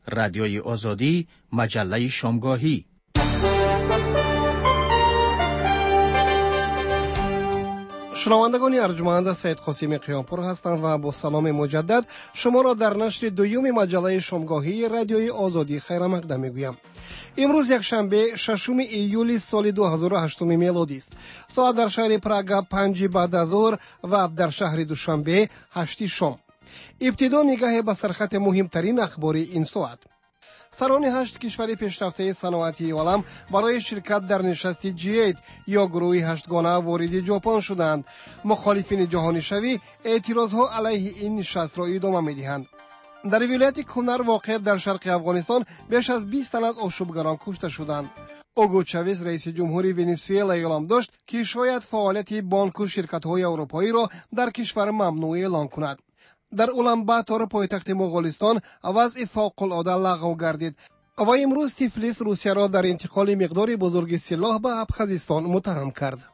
رادیوی آزادی، مجله شامگاهی. شنوندگان ارجمند، سید قاسم قیامپور هستند و با سلام مجدد شما را در نشر دوم مجله شامگاهی رادیوی آزادی خیر مقدم میگویم. امروز یک شنبه ششم ایول سال 2008 میلادی است. ساعت در شهر پراگ 5 بعد از ظهر و در شهر دوشنبه 8 شام. ابتدا نگاه به سرخط مهمترین اخبار این ساعت. سران 8 کشور پیشرفته صنعتی عالم برای شرکت در نشست G8 یا گروه 8 گانه وارد ژاپن شدند. مخالفین جهانی شوی اعتراضها علیه این نشست را ادامه می‌دهند. در ولایت کنر واقع در شرق افغانستان بیش از 20 تن از آشوبگران کشته شدند. اوگو چاوز رئیس جمهوری ونزوئلا اعلام داشت که شاید فعالیت بانک و شرکت‌های اروپایی را در کشور ممنوع اعلام کند. در اولانباتور پایتخت مغولستان وضع فوق‌العاده لغو گردید و امروز تیفلیس روسیه را در انتقال مقدار بزرگ سلاح به ابخازستان متهم کرد.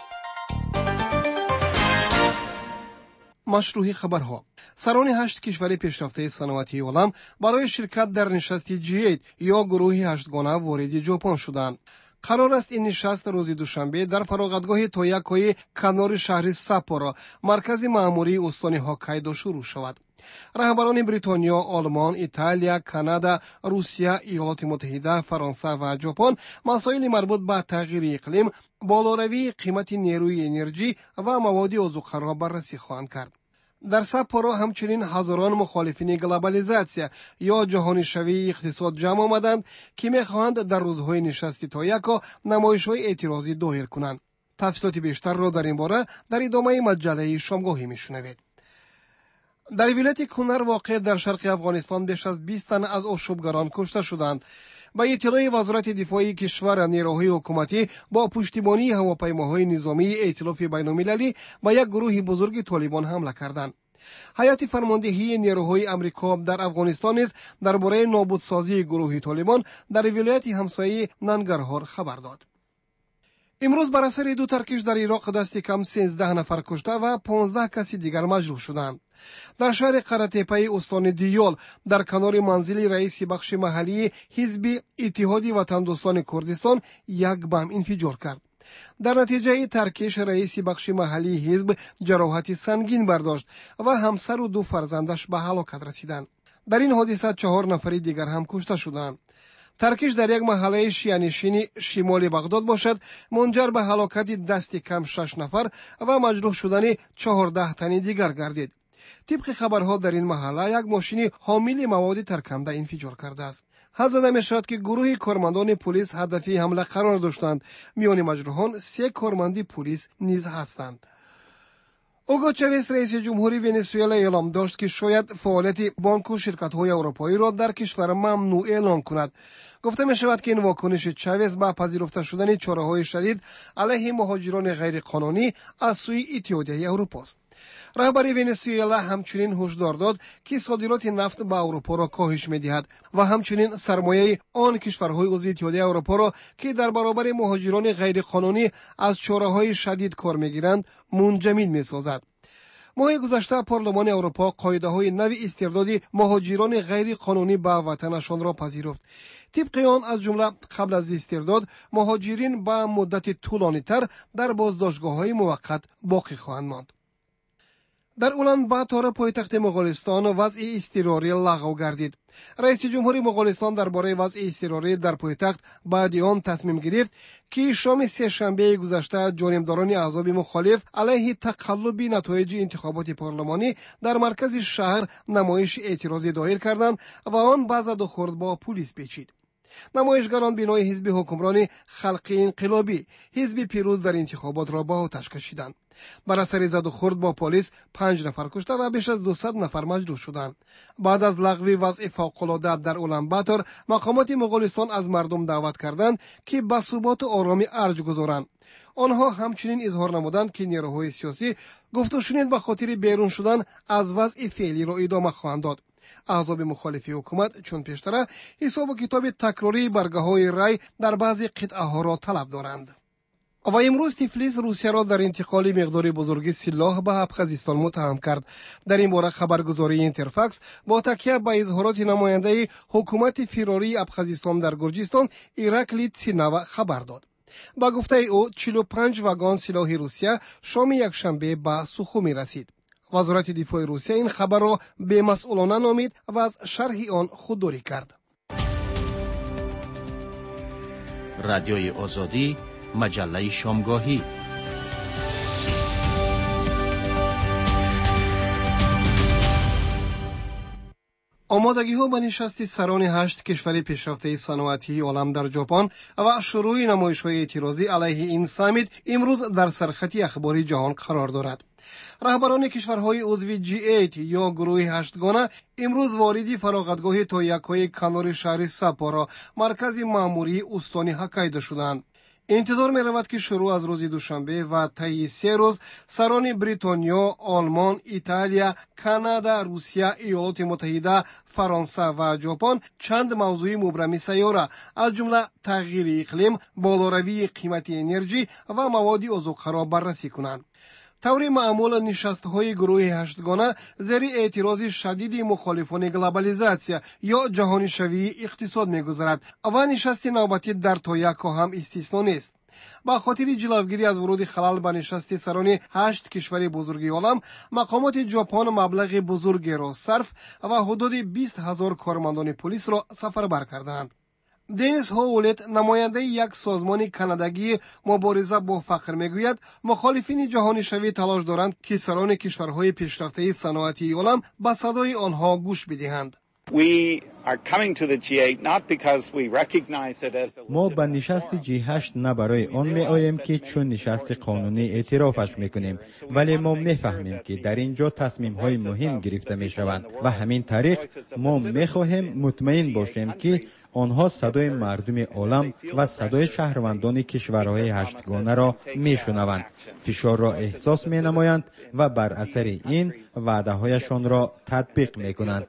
مشروع خبرها. سران 8 کشور پیشرفته صنعتی عالم برای شرکت در نشست G8 یا گروه 8 گانه وارد ژاپن شدند. قرار است این نشست روز دوشنبه در فراغتگاه تویاکوی کنار شهر ساپورو مرکز مأموری استان هوکایدو شروع شود. رهبران بریتانیا، آلمان، ایتالیا، کانادا، روسیه، ایالات متحده، فرانسه و ژاپن مسائل مربوط به تغییر اقلیم، بالاروی قیمت نیروی انرژی و مواد عضوخوار را بررسی خواهند کرد. در ساپورو همچنین هزاران مخالفین گلوبالیزاسیا یا جهانی شوی اقتصاد جمع آمدند که می‌خواهند در روزهای نشست تویاکو نمایش‌های اعتراضی دایر کنند. تفصیلات بیشتر را در این باره در ادامه مجله شامگاهی می‌شنوید. در ولایت کنر واقع در شرق افغانستان بیش از 20 تن از آشوبگران کشته شدند. با اطلاع وزارت دفاع کشور، نیروهای حکومتی با پشتیبانی هواپیماهای نظامی ائتلاف بین‌المللی با یک گروه بزرگ طالبان حمله کردند. هیئت فرماندهی نیروهای آمریکا در افغانستان نیز درباره نابودسازی گروه طالبان در ولایت همسایه ننگرهار خبر داد. امروز بر اثر دو ترکش در عراق دست کم 13 نفر کشته و 15 کسی دیگر مجروح شدند. در شهر قره‌تپه استان دیول در کنار منزل رئیس بخش محلی حزب اتحاد وطندوستان کردستان یک بم انفجار کرد. در نتیجه ترکش رئیس بخش محلی حزب جراحت سنگین برداشت و همسر و دو فرزندش به هلاکت رسیدند. در این حادثه 4 نفر دیگر هم کشته شدند. ترکش در یک محله شیعه‌نشین شمال بغداد باشد منجر به هلاکت دست کم 6 نفر و مجروح شدن 14 تن دیگر گردید. طبق خبرها در این محله یک ماشین حامل مواد ترکنده انفجار کرده است. حد زده می شود که گروه کارمندان پلیس هدفی حمله قرار داشتند. میان مجروحان 3 کارمند پلیس نیز هستند. اوگو چاوز رئیس جمهوری ونزوئلا اعلام داشت که شاید فعالیت بانک و شرکت‌های اروپایی را در کشور ممنوع اعلام کند. گفته می شود که این واکنش چاوز با پذیرفته شدن چاره‌های شدید علیه مهاجران غیرقانونی از سوی اتحادیه اروپا است. رهبر ونزوئلا همچنین هشدار داد که صادرات نفت به اروپا را کاهش می‌دهد و همچنین سرمایه آن کشورهای عضو اتحادیه اروپا را که در برابر مهاجران غیرقانونی از چاره‌های شدید کار می‌گیرند منجمد می‌سازد. ماه گذشته پارلمان اروپا قاعده‌های نوی استرداد مهاجران غیر قانونی به وطنشان را پذیرفت. طبق آن از جمله قبل از استرداد مهاجرین به مدت طولانی‌تر در بازداشتگاه‌های موقت باقی خواهند ماند. در اولانباتور پایتخت مغولستان وضع اضطراری لغو گردید. رئیس جمهوری مغولستان درباره وضع اضطراری در پایتخت بعد آن تصمیم گرفت که شام سه شنبه گذشته جانبداران احزاب مخالف علیه تقلب نتایج انتخابات پارلمانی در مرکز شهر نمایش اعتراضی دایر کردند و آن با زد و خورد با پلیس پیچید. نمایشگران بنای حزب حکمران خلقی انقلابی حزب پیروز در انتخابات را با آتش کشیدند. بر اثر زد و خورد با پلیس 5 نفر کشته و بیش از 200 نفر مجروح شدند. بعد از لغو وضع فوق‌العاده در اولانباتور مقامات مغولستان از مردم دعوت کردند که به ثبات و آرامی ارج گذارند. آنها همچنین اظهار نمودند که نیروهای سیاسی گفت و شنید به خاطر بیرون شدن از وضع فعلی را ادامه خواهند داد. احزاب مخالف حکومت چون پیشتر حساب و کتاب تکراری برگه‌های رای در بعضی قطعه‌ها را طلب دارند. و امروز تیفلیس روسیه را در انتقال مقدار بزرگی سلاح به ابخازستان متهم کرد. در این باره خبرگزاری اینترفاکس با تکیه به اظهارات نماینده حکومت فراری ابخازستان در گرجستان ایراکلی تسیناوا خبر داد. با گفته او 45 واگن سلاح روسیه شام یکشنبه به سوخومی رسید. وزارت دفاع روسیه این خبر را بی‌مسئولانه نامید و از شرح آن خودداری کرد. رادیوی آزادی، مجله شامگاهی. آمادگی‌ها به نشست سران 8 کشور پیشرفته صنعتی عالم در ژاپن و شروع نمایش‌های اعتراضی علیه این سامیت امروز در سرخط اخباری جهان قرار دارد. رهبران کشورهای عضو G8 یا گروه 8 گانه امروز وارد فراغتگاه تویاکوی کانوری شهر ساپورو مرکز مأموری استان هوکایدو شدند. انتظار می رود که شروع از روز دوشنبه و طی 3 روز سران بریتانیا، آلمان، ایتالیا، کانادا، روسیه، ایالات متحده، فرانسه و ژاپن چند موضوع مبرم سیاره از جمله تغییر اقلیم، بالاروی قیمت انرژی و مواد عضوخه را بررسی کنند. طور معمول نشست‌های گروه 8 گانه زیر اعتراض شدید مخالفان گلوبالیزاسیا یا جهانی شوی اقتصاد می‌گذرد و نشست نوبتی در تویاکو هم استثنا نیست. با خاطر جلوگیری از ورود خلل به نشست سران 8 کشور بزرگ عالم، مقامات ژاپن مبلغ بزرگی را صرف و حدود 20,000 کارمندان پلیس را سفربر کردند. دنیس هاولت نماینده یک سازمان کانادایی مبارزه با فقر میگوید مخالفین جهانی شوی تلاش دارند که سران کشورهای پیشرفته صنعتی عالم به صدای آنها گوش بدهند. ما به نشست G8 نه برای آن می آییم که چون نشست قانونی اعترافش می کنیم، ولی ما می فهمیم که در اینجا تصمیم های مهم گرفته می شوند و همین طریق ما می خواهیم مطمئن باشیم که آنها صدای مردم عالم و صدای شهروندان کشورهای 8 گانه را می شنوند، فشار را احساس می نمایند و بر اثر این وعده هایشان را تطبیق می کنند.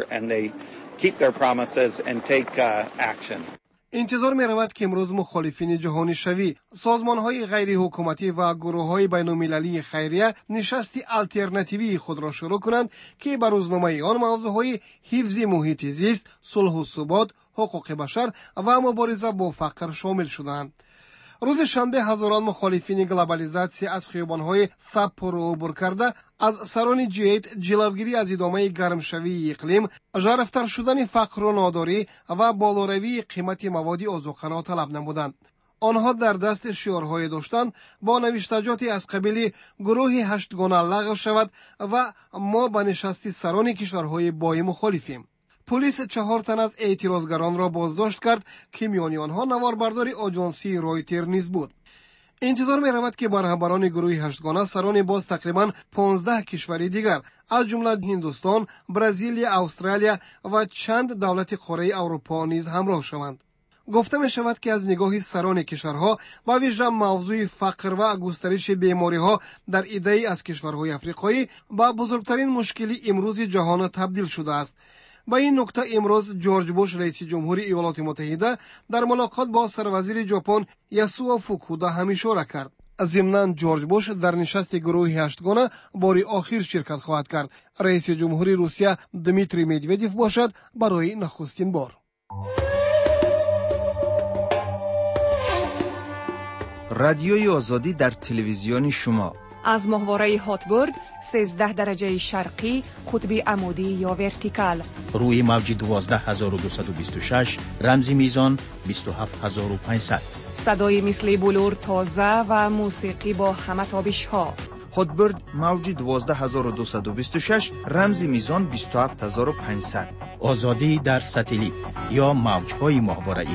انتظار می رود که امروز مخالفین جهانی شوی، سازمان های غیر حکومتی و گروه های بین المللی خیریه نشست الटरनेटिوی خود را شروع کنند که بر روزنامه آن موضوع های حفظ محیط زیست، صلح و ثبات، حقوق بشر و مبارزه با فقر شامل شدند. روز شنبه هزاران مخالفین گلوبالیزاسیا از خیابان‌های ساپورو عبور کرده از سران G8 جلوگیری از ادامه گرمشوی اقلیم، ژرفتر شدن فقر و ناداری و بالاروی قیمت مواد عضوخه را طلب نمودند. آنها در دست شعارهای داشتند با نوشتجاتی از قبیل گروه 8 گانه لغو شود و ما به نشست سران کشورهای بای مخالفیم. پلیس 4 تن از اعتراضگران را بازداشت کرد که میان آنها نواربردار آژانسی رویتر نیز بود. انتظار می رود که رهبران گروه 8 گانه سران باز تقریبا 15 کشور دیگر از جمله هندوستان، برزیل، استرالیا و چند دولت قاره اروپا نیز همراه شوند. گفته می شود که از نگاه سران کشورها با ویژه موضوع فقر و گسترش بیماری‌ها در عده‌ای از کشورهای افریقایی با بزرگترین مشکل امروز جهان تبدیل شده است. با این نکته امروز جورج بوش رئیس جمهوری ایالات متحده در ملاقات با سروزیر ژاپن یاسوو فوکودا هم اشاره کرد. ضمناً جورج بوش در نشست گروه 8 گانه بار آخر شرکت خواهد کرد. رئیس جمهوری روسیه دمیتری مدودیف باشد برای نخستین بار. رادیوی آزادی در تلویزیون شما از ماهواره هاتبورد 13 درجه شرقی قطب عمودی یا ورتیکال روی موج 12226 رمزی میزان 27500 صدای مثل بلور تازه و موسیقی با همه تابش ها. هاتبورد موج 12226 رمزی میزان 27500 آزادی در ساتلیت یا موج‌های ماهواره‌ای.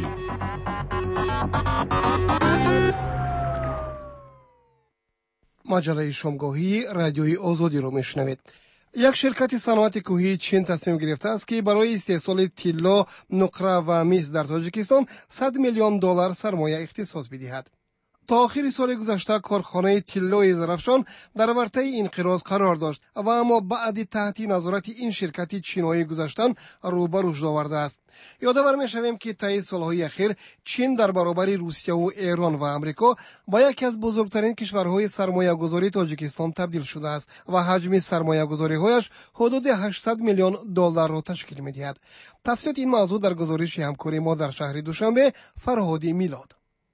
مجله شامگاهی رادیوی آزادی را میشنوید. یک شرکت صنعت کوهی چین تصمیم گرفته است که برای استحصال طلا، نقره و مس در تاجیکستان $100 میلیون سرمایه اختصاص بدهد. تا آخر سال گذشته کارخانه تیلوی زرافشان در ورطه انقراض قرار داشت و اما بعد تحت نظارت این شرکت چینایی گذاشتن رو به رشد آورده است. یادآور می‌شویم که طی سالهای اخیر چین در برابر روسیه و ایران و آمریکا با یکی از بزرگترین کشورهای سرمایه‌گذاری تاجیکستان تبدیل شده است و حجم سرمایه‌گذاری‌هایش حدود 800 میلیون دلار را تشکیل می‌دهد. تفصیلات این موضوع در گزارش همکاری ما در شهر دوشنبه. فرهادی میلاد.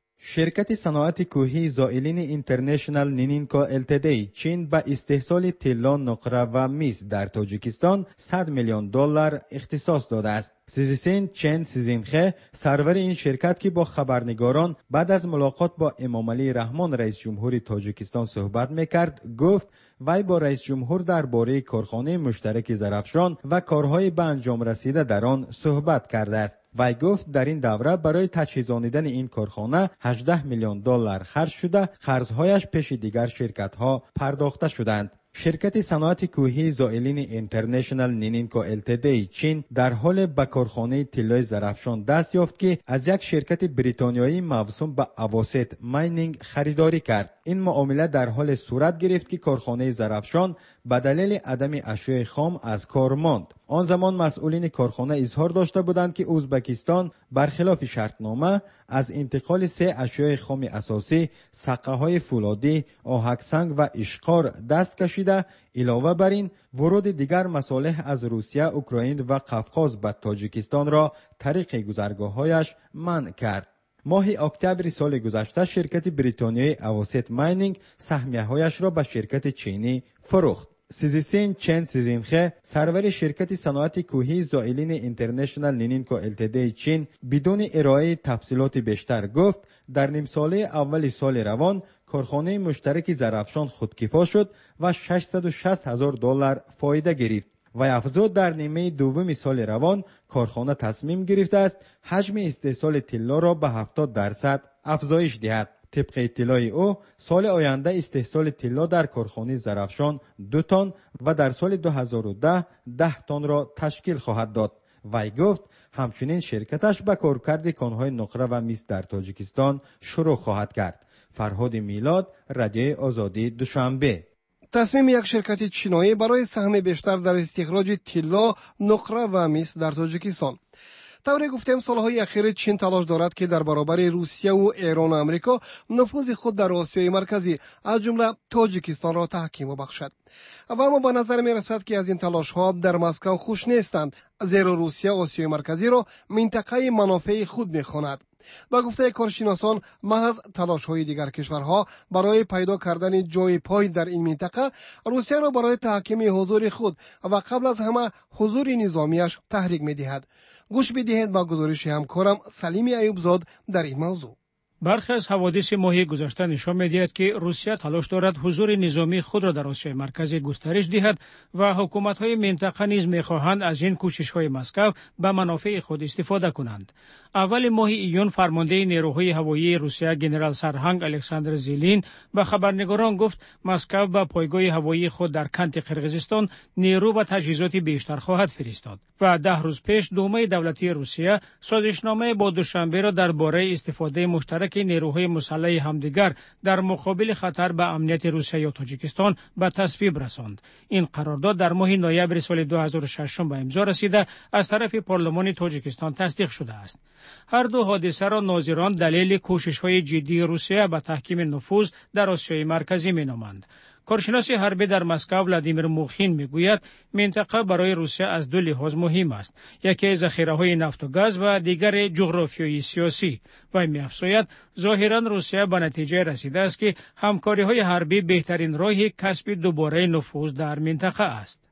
شرکت صنایع کوهی زائلین اینترنشنال نینینکو التدی چین به استحصال طلا، نقره و مس در تاجیکستان 100 میلیون دلار اختصاص داده است. سیزیسین چن سیزینخه سرور این شرکت که با خبرنگاران بعد از ملاقات با امام علی رحمان رئیس جمهور تاجیکستان صحبت میکرد گفت وی با رئیس جمهور درباره کارخانه مشترک زرافشان و کارهای به انجام رسیده در آن صحبت کرده است. وی گفت در این دوره برای تجهیزانیدن این کارخانه 18 میلیون دلار خرج شده، قرضهایش پیش دیگر شرکت‌ها پرداخته شدند. شرکت صنایع کوهی زائلین اینترنشنال نینینکو التدی چین در حال به کارخانه طلای زرافشان دست یافت که از یک شرکت بریتانیایی موسوم به اواسط ماینینگ خریداری کرد. این معامله در حال صورت گرفت که کارخانه زرافشان به دلیل عدم اشیاء خام از کار ماند. آن زمان مسئولین کارخانه اظهار داشته بودند که ازبکستان برخلاف شرطنامه از انتقال 3 اشیاء خام اساسی سقه‌های فولادی، آهکسنگ و اشقار دست کشیده، علاوه بر این ورود دیگر مصالح از روسیه، اوکراین و قفقاز به تاجیکستان را طریق گذرگاه‌هایش منع کرد. ماه اکتبر سال گذشته شرکت بریتانیایی اواسط ماینینگ سهمیه‌هایش را به شرکت چینی فروخت. سیزیسین چن سیزینخه سرور شرکت صنایع کوهی زائلین اینترنشنال نینینکو التدی چین بدون ارائه تفصیلات بیشتر گفت در نیم ساله اول سال روان کارخانه مشترک زرافشان خودکفا شد و 660,000 دلار فایده گرفت. و افزود در نیمه دوم سال روان کارخانه تصمیم گرفته است حجم استحصال طلا را به 70% افزایش دهد. طبق اطلاع او سال آینده استحصال طلا در کارخانه زرافشان 2 تن و در سال 2010 10 تن را تشکیل خواهد داد. وی گفت همچنین شرکتش به کارکرد کانهای نقره و مس در تاجیکستان شروع خواهد کرد. فرهاد میلاد، رادیوی آزادی، دوشنبه. تصمیم یک شرکت چینایی برای سهم بیشتر در استخراج طلا، نقره و مس در تاجیکستان. طوری گفتیم سالهای اخیر چین تلاش دارد که در برابر روسیه و ایران و آمریکا نفوذ خود در آسیای مرکزی از جمله تاجیکستان را تحکیم بخشد. و اما به نظر می رسد که از این تلاش ها در مسکو خوش نیستند، زیرا روسیه آسیای مرکزی را منطقه منافع خود می خواند. با گفته کارشناسان محض تلاش های دیگر کشورها برای پیدا کردن جای پای در این منطقه روسیه را برای تحکیم حضور خود و قبل از همه حضور نظامیش تحریک می دهد. گوش بدهید با گزارش همکارم سلیم ایوبزاد در این موضوع. برخی از حوادث ماه گذشته نشان می‌دهد که روسیه تلاش دارد حضور نظامی خود را در آسیای مرکزی گسترش دهد و حکومت‌های منطقه نیز می‌خواهند از این کوشش‌های مسکو به منافع خود استفاده کنند. اول ماه ایون فرمانده نیروهای هوایی روسیه جنرال سرهنگ الکساندر زیلین به خبرنگاران گفت مسکو به پایگاه هوایی خود در کنت قرقیزستان نیرو و تجهیزات بیشتر خواهد فرستاد و 10 روز پیش دومه دولتی روسیه سازشنامه با دوشنبه را درباره استفاده مشترک نیروهای مسلح همدیگر در مقابل خطر به امنیت روسیه یا تاجیکستان به تصویب رساند. این قرارداد در ماه نوامبر سال 2006 به امضا رسیده از طرف پارلمان تاجیکستان تصدیق شده است. هر دو حادثه را ناظران دلیل کوشش‌های جدی روسیه به تحکیم نفوذ در آسیای مرکزی می‌نامند. کارشناس حربی در مسکو ولادیمیر موخین میگوید منطقه برای روسیه از 2 لحاظ مهم است، یکی ذخیره‌های نفت و گاز و دیگر جغرافیایی سیاسی. و می‌افزاید ظاهراً روسیه به نتیجه رسیده است که همکاری‌های حربی بهترین راه کسب دوباره نفوذ در منطقه است.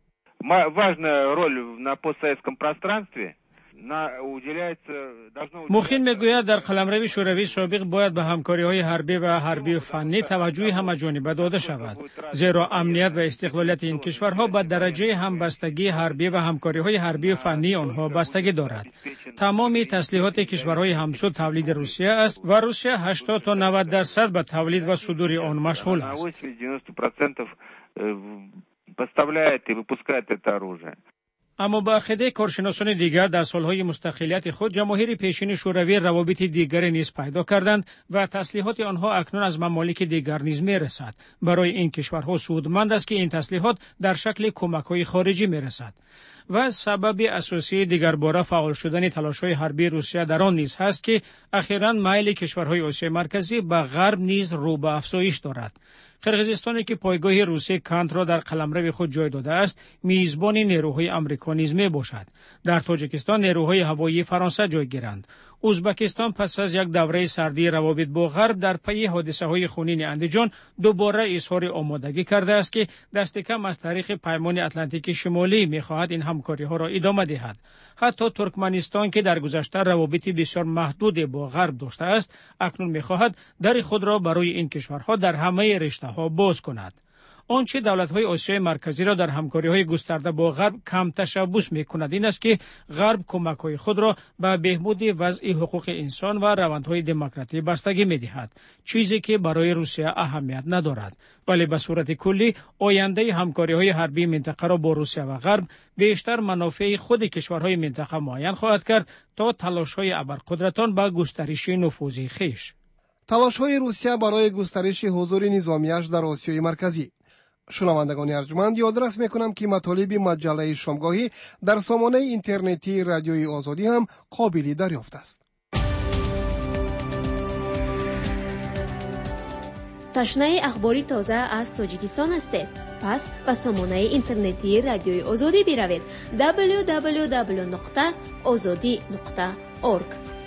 Важная роль на постсоветском пространстве. موخین میگوید در قلمرو شوروی سابق باید به همکاری‌های حربی و حربی و فنی توجه همه‌جانبه داده شود، زیرا امنیت و استقلالیت این کشورها به درجه همبستگی حربی و همکاری‌های حربی و فنی آنها بستگی دارد. تمام تسلیحات کشورهای همسو تولید روسیه است و روسیه 80 تا 90% به تولید و صدور آن مشغول است. اما با عقیده کارشناسان دیگر در سالهای مستقلیت خود جماهیر پیشین شوروی روابط دیگری نیز پیدا کردند و تسلیحات آنها اکنون از ممالک دیگر نیز میرسد. برای این کشورها سودمند است که این تسلیحات در شکل کمک‌های خارجی میرسد. و سبب اساسی دیگر باره فعال شدن تلاش‌های حربی روسیه در آن نیز هست که اخیراً میل کشورهای آسیای مرکزی به غرب نیز رو به افزایش دارد. قرقیزستانی که پایگاه روسیه کانت را در قلمرو خود جای داده است، میزبان نیروهای آمریکا نیز میباشد. در تاجیکستان نیروهای هوایی فرانسه جای گیرند. ازبکستان پس از یک دوره سردی روابط با غرب در پی حادثه‌های خونین اندیجان دوباره اظهار آمادگی کرده است که دست کم از طریق پیمان اتلانتیک شمالی می‌خواهد این همکاری‌ها را ادامه دهد. حتی ترکمنستان که در گذشته روابط بسیار محدود با غرب داشته است، اکنون می‌خواهد در خود را برای این کشورها در همه رشته‌ها باز کند. آنچه دولت‌های آسیای مرکزی را در همکاری‌های گسترده با غرب کم تشبث می‌کند این است که غرب کمک‌های خود را به بهبود وضع حقوق انسان و روندهای دموکراسی بستگی می‌دهد، چیزی که برای روسیه اهمیت ندارد. ولی به صورت کلی آینده همکاری‌های حربی منطقه را با روسیه و غرب بیشتر منافع خود کشورهای منطقه معین خواهد کرد تا تلاش‌های ابرقدرتان به گسترش نفوذ خویش. تلاش‌های روسیه برای گسترش حضور نظامیش در آسیای مرکزی. شنوندگان ارجمند، یادرس میکنم که مطالب مجله شامگاهی در سامانه اینترنتی رادیوی آزادی هم قابل دریافت است. تشنه اخباری تازه از تاجیکستان هستید؟ پس به سامانه اینترنتی رادیوی آزادی بروید. www.azadi.org.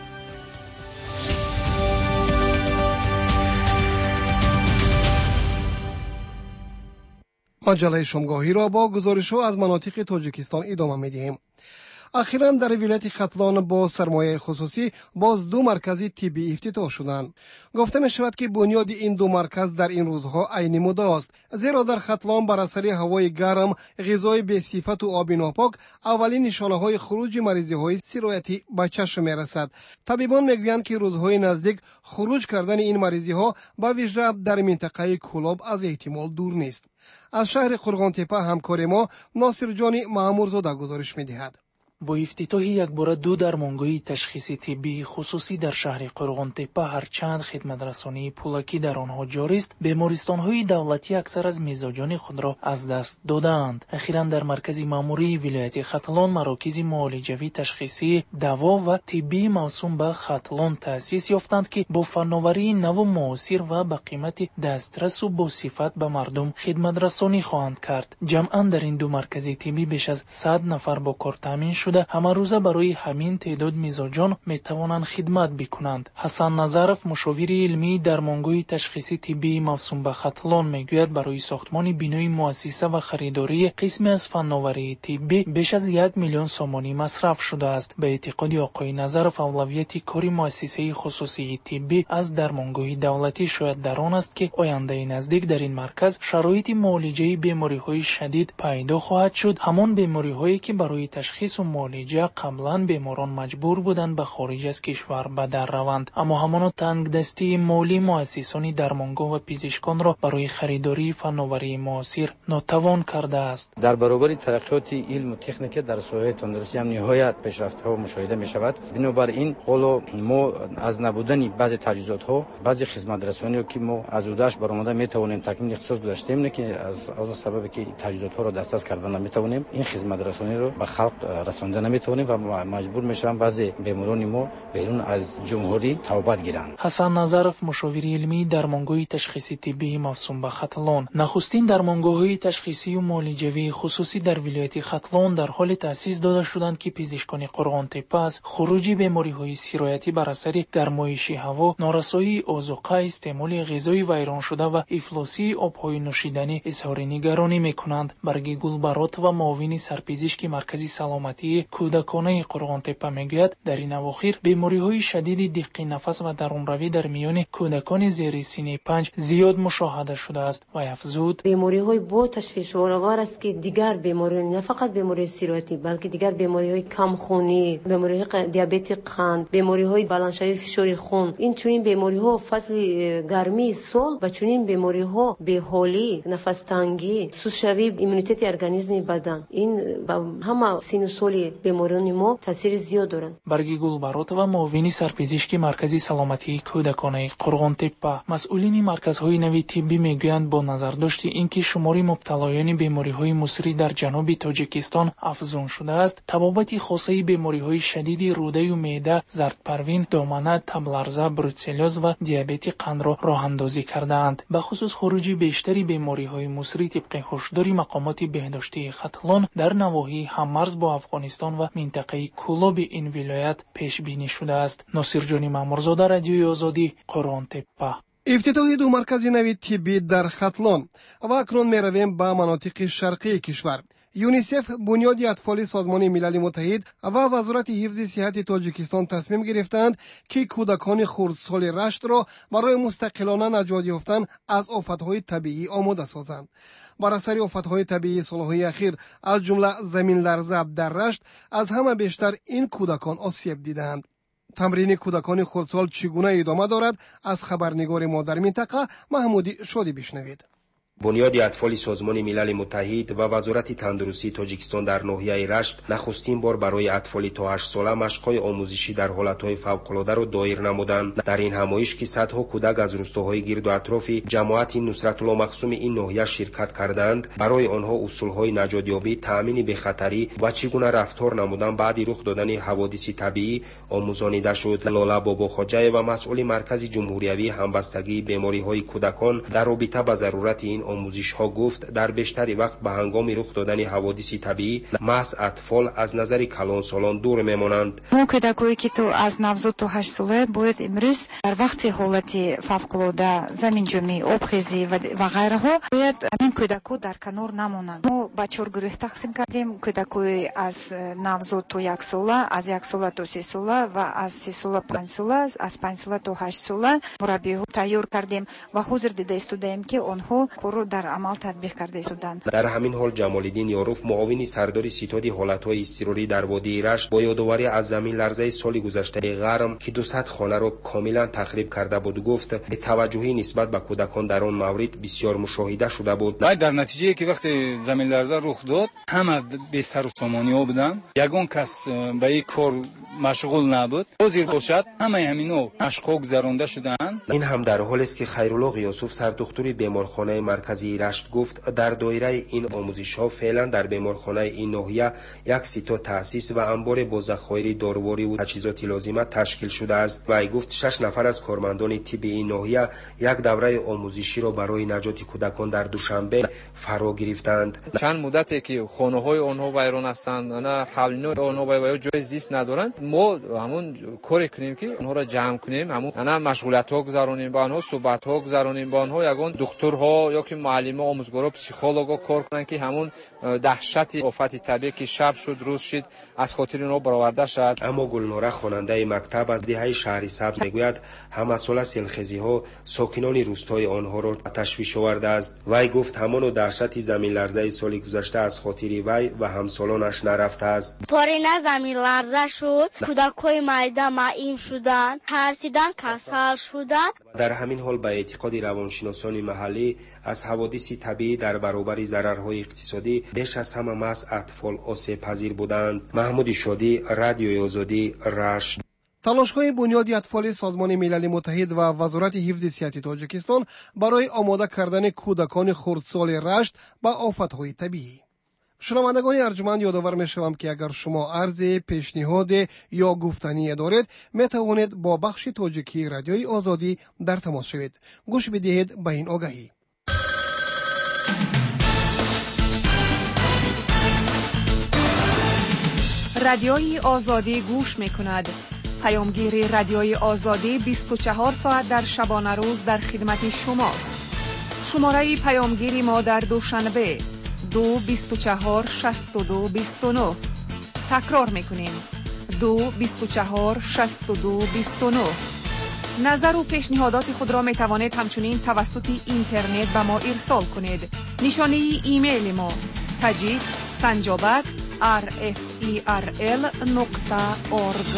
مجله شامگاهی را با گزارش‌ها از مناطق تاجیکستان ادامه می‌دهیم. اخیراً در ولایت ختلان با سرمایه خصوصی باز 2 مرکز طبی افتتاح شدند. گفته می شود که بنیاد این 2 مرکز در این روزها عین مدت است، زیرا در ختلان بر اثر هوای گرم، غذای بی‌صفت و آب ناپاک اولین نشانه‌های خروج مریضی‌های سرایتی به چشم می‌رسد. طبیبان می‌گویند که روزهای نزدیک خروج کردن این مریضی‌ها به ویژه در منطقه کولاب از احتمال دور نیست. از شهر قرغانتپه همکار ما ناصر جان مامورزاده گزارش می‌دهد. با افتتاح یکباره 2 درمانگاه تشخیصی طبی خصوصی در شهر قرغانتپه هرچند خدمترسانی پولکی در آنها جاری است، بیمارستان‌های دولتی اکثر از مزاجان خود را از دست دادند. اخیراً در مرکز ماموری ولایت ختلان مراکز معالجوی تشخیصی دوا و طبی موسوم به ختلان تأسیس یافتند که با فناوری نو و معاصر و به قیمت دسترس و با صفت به مردم خدمترسانی خواهند کرد. جمعاً در این 2 مرکز طبی بیش از 100 نفر با کار تامین شده همه روزه برای همین تعداد مزاجان میتوانند خدمت بکنند. حسن نظرف مشاور علمی در درمانگاه تشخیصی طبی موسوم به ختلان میگوید برای ساختمان بینای مؤسسه و خریداری قسمی از فناوری طبی بیش از 1 میلیون سومانی مصرف شده است. به اعتقاد آقای نظرف اولویت کاری مؤسسه خصوصی طبی از درمانگاه دولتی شاید در آن است که آینده نزدیک در این مرکز شرایط معالجه بیماری‌های شدید پیدا خواهد شد، همان بیماری‌هایی که برای تشخیص و معالجه قبلا بیماران مجبور بودند به خارج از کشور به در روند، اما همان تنگ دستی مالی مؤسسان درمانگاه و پزشکان را برای خریداری فناوری معاصر ناتوان کرده است. در برابر ترقیات علم و تکنیک در ساحه تندرستی هم نهایت پیشرفت‌ها مشاهده می‌شود. بنابراین قول ما از نبودن بعضی تجهیزات‌ها، بعضی خدمت‌رسانی که ما از اودش برآمده می‌توانیم تکمیل اختصاص گذاشتیم، نه که از سبب که تجهیزات‌ها را دسترس کردن نمی‌توانیم این خدمت‌رسانی را به خلق رسانده نمی‌توانیم و مجبور می‌شویم بعضی بیماران ما بیرون از جمهوری توبت گیرند. حسن نظرف مشاور علمی درمانگاه تشخیصی طبی موسوم به ختلان. نخستین درمانگاه‌های تشخیصی و معالجوی خصوصی در ولایت ختلان در حال تأسیس داده شدند که پزشکان قرغانتپه از خروج بیماری‌های سرایتی بر اثر گرمایش هوا، نارسایی آذوقه، استعمال غذای ویران شده و افلاسی آب‌های نوشیدنی اظهار نگرانی می‌کنند. برگ گلبرات و معاون سرپزشک مرکز سلامتی سلامتی کودکانه قرغان‌تپه میگوید در این اواخر بیماری‌های شدید دق نفس و درونروی در میان کودکان زیر سن 5 زیاد مشاهده شده است و افزود بیماری‌های با تشویش‌آور است که دیگر بیماری نه فقط بیماری سیروتی بلکه دیگر بیماری‌های کمخونی، بیماری‌های دیابت قند، بیماری‌های بلندشوی فشار خون، این چنین بیماری‌ها فصل گرمی سال و چنین بیماری‌ها بی‌حالی، نفس تنگی، سوشوی ایمونیته ارگانیسم بدن، این با همه سن و سال بیماریان ما تاثیر زیاد دارند. برگی گلبارات و معاون سرپزشکی مرکز سلامتی کودکان قرغان‌تپه مسئولین مرکزهای نوی طبی میگویند با نظر داشت اینکه شمار مبتلایان بیماری‌های مصری در جنوب تاجیکستان افزون شده است، تبابت خاصه بیماری‌های شدید روده و معده، زردپروین، دامنه، تبلرزه، بروسلوز و دیابت قند را راه‌اندازی کردند. به خصوص خروج بیشتری بیماری‌های مصری طبق هشدار مقامات بهداشتی ختلان در نواحی هممرز با افغانستان و منطقه کولاب این ولایت پیش بینی شده است. ناصرجان مامورزاده، رادیوی آزادی، قرغان‌تپه. افتتاح دو مرکز نوی طبی در ختلان و اکنون میرویم به مناطق شرقی کشور. یونیسف، بنیاد اطفال سازمان ملل متحد و وزارت حفظ صحت تاجیکستان تصمیم گرفتند که کودکان خردسال رشت را برای مستقلانه نجات یافتن از آفت‌های طبیعی آماده سازند. بر اثر آفت‌های طبیعی سالهای اخیر از جمله زمین لرزه در رشت از همه بیشتر این کودکان آسیب دیدند. تمرین کودکان خردسال چگونه ادامه دارد؟ از خبرنگار ما در منطقه محمودی شادی بشنوید. بنیاد اطفال سازمان ملل متحد و وزارت تندرستی تاجیکستان در ناحیه رشت نخستین بار برای اطفال تا 8 ساله مشق‌های آموزشی در حالت‌های فوق‌العاده را دایر نمودند. در این همایش که صدها کودک از روستاهای گرد و اطراف جماعت نصرت الله مقسوم این ناحیه شرکت کردند، برای آنها اصول‌های نجاتیابی، تأمین بی‌خطری و چگونه رفتار نمودن بعد رخ دادن حوادث طبیعی آموزانیده شد. لاله باباخواجه و مسئول مرکز جمهوریوی همبستگی بیماری‌های کودکان در رابطه با ضرورت این آموزش ها گفت در بیشتر وقت به هنگام رخ دادن حوادث طبیعی محض اطفال از نظر کلان سالان دور میمانند. ما کودکانی که تو از نوزاد تا 8 ساله باید امروز در وقت حالت فوق‌العاده زمین جنبی، آبخیزی و غیره ها باید این کودکان در کنار نمانند. ما به 4 گروه تقسیم کردیم: کودکان از نوزاد تا 1 ساله، از 1 ساله تا 3 ساله و از 3 ساله 5 ساله، از 5 ساله تا 8 ساله مربی‌ها تیار کردیم و حاضر دیده استودیم که آنها کارو در عمل تطبیق کرده شدند. در همین حال جمال‌الدین یاروف، معاون سردار ستاد حالت‌های اضطراری در وادی رشت، با یادآوری از زمین لرزه سال گذشته غرم که 200 خانه را کاملا تخریب کرده بود گفت به توجهی نسبت به کودکان در آن مورد بسیار مشاهده شده بود. در نتیجه که وقتی زمین لرزه رخ داد همه به سر و سامانی‌ها بودند، یگان کس به این کار مشغول نبود. حاضر باشد همه همینا مشق‌ها گذرانده شدند. این هم در حالی است که خیرالله غیاسوف، سردختور بیمارخانه مرکزی رشت، گفت در دایره این آموزش‌ها فعلا در بیمارخانه این ناحیه 1 سیتا تأسیس و انبار با ذخایر دارویی و تجهیزات لازمه تشکیل شده است. و ای گفت 6 نفر از کارمندان طبی این ناحیه یک دوره آموزشی را برای نجات کودکان در دوشنبه فرا گرفتند. چند مدتی که خانه‌های آنها ویران هستند، نه حمل آنها و جای زیست ندارند، ما همون کاری کنیم که آنها را جمع کنیم، همون نه مشغولیت‌ها گذرانیم، با آنها صحبت‌ها گذرانیم، با آنها یگان دکترها یا که معلمان، آموزگارا، پسیخولوگا کار کنن که همون دهشت آفت طبیعی که شب شد روز شد از خاطر اونها برآورده شد. اما گلنوره خواننده مکتب از دهه شهر سبز میگوید همسال سیلخزی‌ها ساکنان روستای آنها را تشویش آورده است. وی گفت همان دهشت زمین لرزه سال گذشته از خاطر وی و همسالانش نرفته است. پارینه زمین لرزه شد، کودکای مایده معیم شدند، ترسیدن، کسل شدند. در همین حال به اعتقاد روانشناسان محلی از حوادث طبیعی در برابر ضررهای اقتصادی بیش از همه محض اطفال آسیب پذیر بودند. محمود شادی، رادیوی آزادی، رشت. تلاش‌های بنیاد اطفال سازمان ملل متحد و وزارت حفظ صحت تاجیکستان برای آماده کردن کودکان خردسال رشت به آفت‌های طبیعی. شنوندگان ارجمند، یادآور می‌شوم که اگر شما عرض، پیشنهاد یا گفتنی دارید می‌توانید با بخش تاجیکی رادیوی آزادی در تماس شوید. گوش بدهید به این آگهی. رادیوی آزادی گوش می‌کند. پیامگیر رادیوی آزادی 24 ساعت در شبانه روز در خدمت شماست. شماره پیامگیری ما در دوشنبه 224 62 29، تکرار میکنیم: 2246229. نظر و پیشنهادات خود را می توانید همچنین توسط اینترنت به ما ارسال کنید. نشانه ایمیل ما: tajik@rferl.org.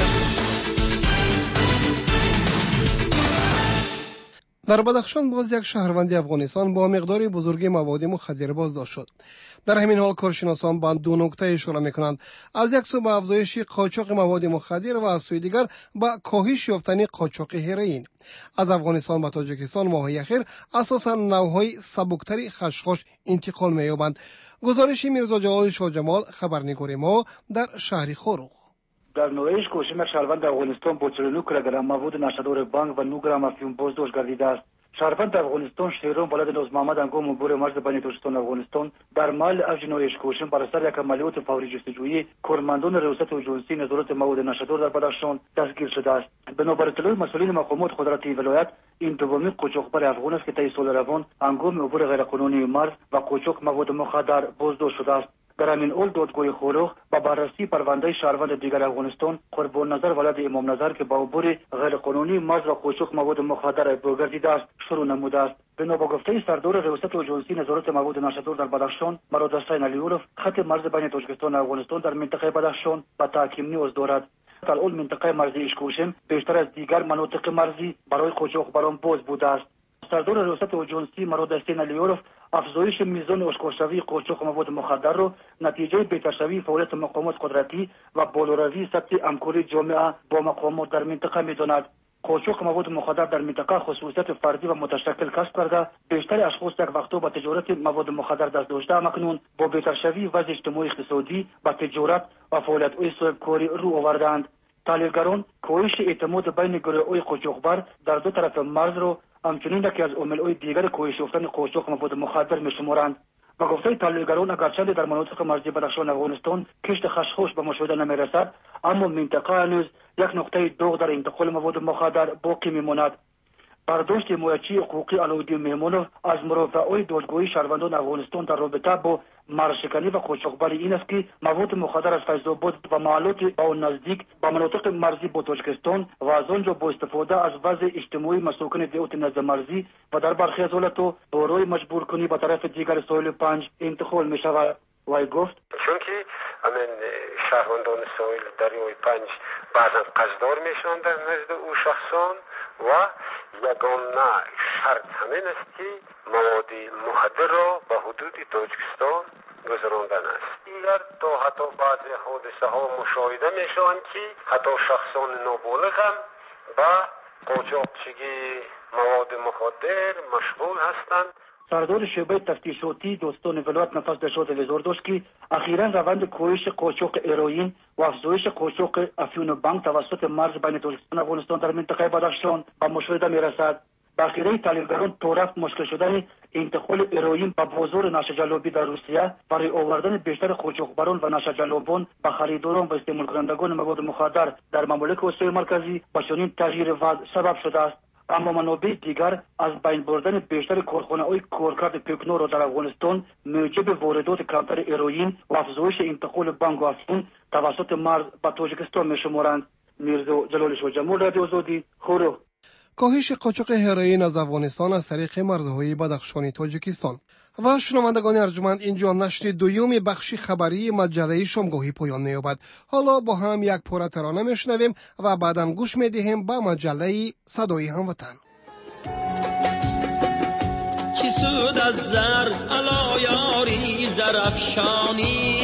در بدخشان باز یک شهروند افغانستان با مقدار بزرگی مواد مخدر بازداشت شد. در همین حال کارشناسان به دو نکته اشاره می‌کنند: از یک سو به افزایش قاچاق مواد مخدر و از سوی دیگر به کاهش یافتن قاچاق هروئین. از افغانستان به تاجیکستان ماهی اخیر اساساً نوع‌های سبکتری خشخاش انتقال می‌یابند. گزارش میرزا جلال شاه جمال، خبرنگار ما در شهر خروخ. در نوعش کوشش شهروند افغانستان با 49 کیلوگرم مواد نشادور بانگ و 9 گرم افیون بازداشت گردیده است. شهروند افغانستان شیرون ولد نوز محمد انگام عبور مرز بین تاجیکستان و افغانستان در محل اوج نوعش کوشش بر اثر یک عملیات فوری جستجویی کارمندان ریاست اجنسی نظارت مواد نشادور در بدخشان دستگیر شده است. بنابر اطلاع مسئولین مقامات قدرتی ولایت، این دومین قاچاقبر افغان است که طی سال روان انگام عبور غیرقانونی مرز و قاچاق مواد مخدر بازداشت شده است. در همین حال دادگاه خروخ با بررسی پرونده شهروند دیگر افغانستان قربان نظر ولد امام نظر که با عبور غیرقانونی مرز و قاچاق مواد مخدر برگردیده است شروع نموده است. بنا به گفته سردار ریاست اجنسی نظارت مواد نشادور در بدخشان مراد حسین علیولف، خط مرز بین تاجیکستان و افغانستان در منطقه بدخشان به تحکیم نیاز دارد. در اول منطقه مرزی اشکوشم بیشتر از دیگر مناطق مرزی برای قاچاقبران باز بوده است. سردار ریاست اجنسی مراد حسین علیولف افزایش میزان اشکارشوی قاچاق مواد مخدر را نتیجه بهترشوی فعالیت مقامات قدرتی و بالوروی سطح همکاری جامعه با مقامات در منطقه می‌داند. قاچاق مواد مخدر در منطقه خصوصیت فردی و متشکل کسب کرده بیشتر اشخاص یک وقتا به تجارت مواد مخدر دست داشته مکنون با بهترشوی وضع اجتماعی اقتصادی به تجارت و فعالیت‌های صاحبکاری رو آوردند. تحلیلگران کاهش اعتماد بین گروه‌های قاچاقبر در دو طرف مرز را همچنین یکی از عامل‌های دیگر کاهش یافتن قاچاق مواد مخدر می‌شمارند. با گفته تحلیلگران اگرچه در مناطق مرزی بدخشان افغانستان کشت خشخاش به مشاهده نمی‌رسد، اما منطقه هنوز یک نقطه داغ در انتقال مواد مخدر باقی می‌ماند. برداشت حمایتچی حقوقی علاءالدین میمونوف از مرافعای دادگاهی شهروندان افغانستان در رابطه با مرزشکنی و قاچاقبری این است که مواد مخدر از فیض‌آباد و محلات با آن نزدیک به مناطق مرزی با تاجیکستان و از آنجا با استفاده از وضع اجتماعی مساکن دیوت نزد مرزی و در برخی از حالت‌ها برای مجبور کنی به طرف دیگر ساحل 5 انتقال می‌شود. وی گفت چون که همین شهروندان ساحل دریای 5 بعضا قصدار میشن در نزد او شخصان و یگانه شرط همین است که مواد مخدر را به حدود تاجیکستان گذراندن است. دیگر تا حتی بعضی حادثه ها مشاهده میشوند که حتی شخصان نابالغ هم به قاچاقچی مواد مخدر مشغول هستند. سردار شعبه تفتیشاتی دوستان ولایت نفس دشات وزار داشت که اخیراً روند کاهش قاچاق هروئین و افزایش قاچاق افیون بانک توسط مرز بین تاجیکستان و افغانستان در منطقه بدخشان به مشاهده میرسد. به اخیره تحلیلگران تا رفت مشکل شدن انتقال هروئین به بازار نشه‌جلابی در روسیه برای آوردن بیشتر قاچاقبران و نشه‌جلابان به خریداران و استعمال کنندگان مواد مخدر در ممالک آسیای مرکزی به چنین تغییر وضع سبب شده است. اما منابع دیگر از بین بردن بیشتر کارخانه‌های کارکرد پیکنو را در افغانستان موجب واردات کمتر هروئین و افزایش انتقال بانگ و افیون توسط مرز به تاجیکستان می‌شمارند. میرزا جلال شاه جمال، رادیو آزادی، خروخ. کاهش قاچاق هروئین از افغانستان از طریق مرزهای بدخشانی تاجیکستان. و شنوندگان ارجمند، اینجا نشر دوم بخش خبری مجله شامگاهی پایان می‌یابد. حالا با هم یک پاره ترانه میشنویم و بعداً گوش می‌دهیم به مجله صدای هموطن. چی سود از زر علا یاری زرافشانی،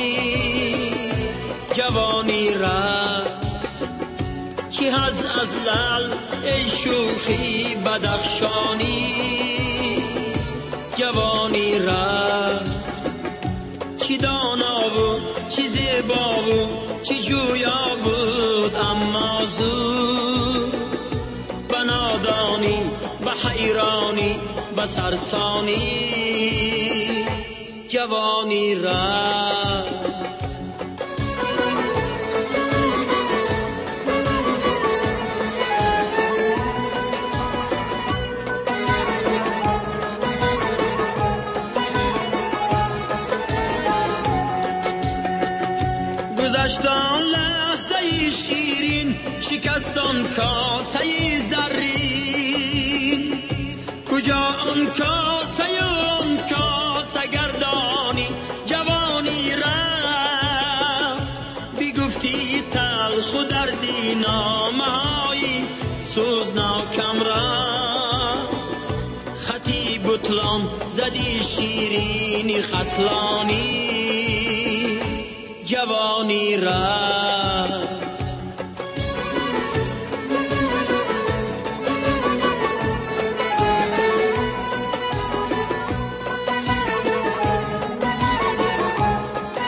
جوانی رفت چی هز از لعل ای شوخی بدخشانی، جوانی رفت چی دانا بود چی زیبا بود چی جویا بود، اما زود به نادانی به حیرانی به سرسانی جوانی رفت. گذشتان است آن کاسه زرین، کجا آن کاسه آن کاسه گردانی جوانی رفت، بگفتی تلخ و دردی نامه‌های سوزناکم رفت، خطی بطلان زدی شیرینی خطلانی جوانی رفت.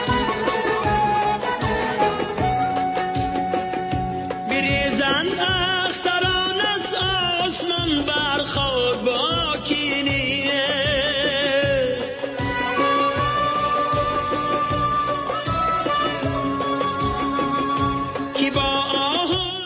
بریزند